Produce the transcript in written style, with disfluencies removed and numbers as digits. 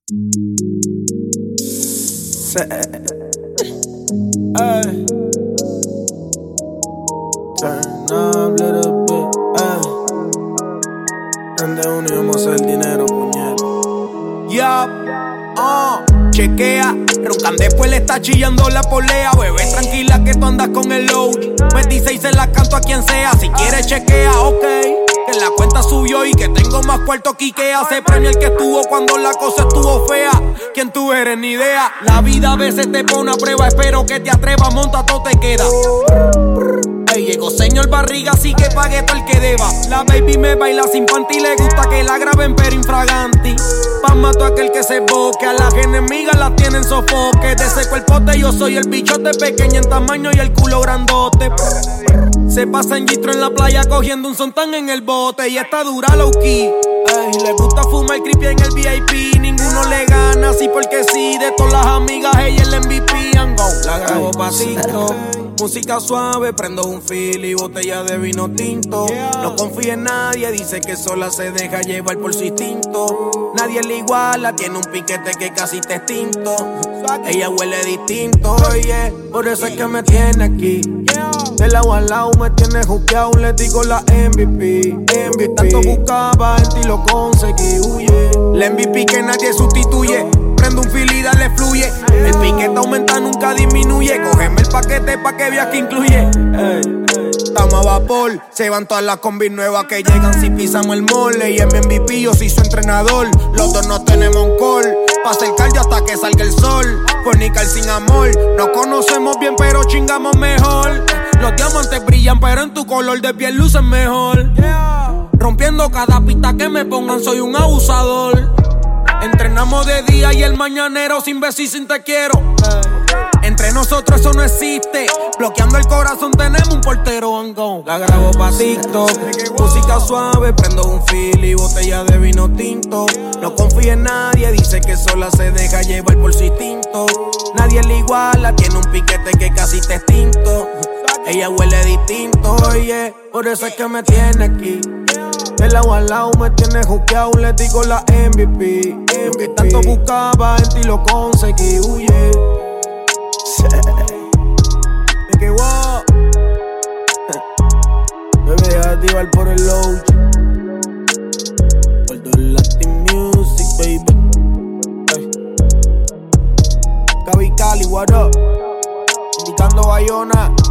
Ay. Turn up, little bit, Donde unimos el dinero, puñet. Chequea, roncan después le está chillando la polea. Bebé, tranquila que tú andas con el load. Me dice y se la canto a quien sea. Si quieres chequea, ok. Que la cuenta subió y que tengo más cuarto que Ikea. Se premia el que estuvo cuando la cosa estuvo fea. ¿Quién tú eres? Ni idea. La vida a veces te pone a prueba. Espero que te atrevas, monta, todo te queda. Ey, llegó señor barriga, así que pague todo el que deba. La baby me baila sin panty, le gusta que la graben pero infraganti. Pa' mato a aquel que se boque, a las enemigas las tienen sofoque. De ese cuerpote yo soy el bichote, pequeño en tamaño y el culo grandote. Se pasa en Gistro en la playa cogiendo un sontán en el bote. Y está dura low key. Ey, le gusta fumar creepy en el VIP. Ninguno le gana, así porque sí. De todas las amigas ella es el MVP and go. La grabo pasito, música suave, prendo un fil y botella de vino tinto. No confía en nadie, dice que sola se deja llevar por su instinto. Nadie le iguala, tiene un piquete que casi te extinto. Ella huele distinto, oye, por eso es que me tiene aquí. Del lado al lado me tiene juqueado, le digo la MVP. Tanto buscaba, en ti lo conseguí, huye. La MVP que nadie sustituye. Prendo un fil y dale fluye. El piquete aumenta, nunca disminuye. Cógeme el paquete pa' que veas que incluye. Estamos a vapor. Se van todas las combis nuevas que llegan si pisamos el mole. Y en mi MVP yo soy su entrenador. Los dos no tenemos un call. Pasa el cardio hasta que salga el sol. Fornicar sin amor. Nos conocemos bien pero chingamos mejor. Los diamantes brillan pero en tu color de piel lucen mejor. Rompiendo cada pista que me pongan soy un abusador. Entrenamos de día y el mañanero sin beso y sin te quiero. Entre nosotros eso no existe. Bloqueando el corazón tenemos un portero and go. La grabo pa' TikTok, música suave, prendo un fil y botella de vino tinto. No confía en nadie, dice que sola se deja llevar por su instinto. Nadie le iguala, tiene un piquete que casi te extinto. Ella huele distinto, oye, por eso es que me tiene aquí. Del lado al lado me tiene juqueado, le digo la MVP. Lo que tanto buscaba, en ti lo conseguí, huye. Me quedó. Bebé, deja de activar por el load. Por todo el Latin music, baby. Cavi Cali, what up? Indicando Bayona.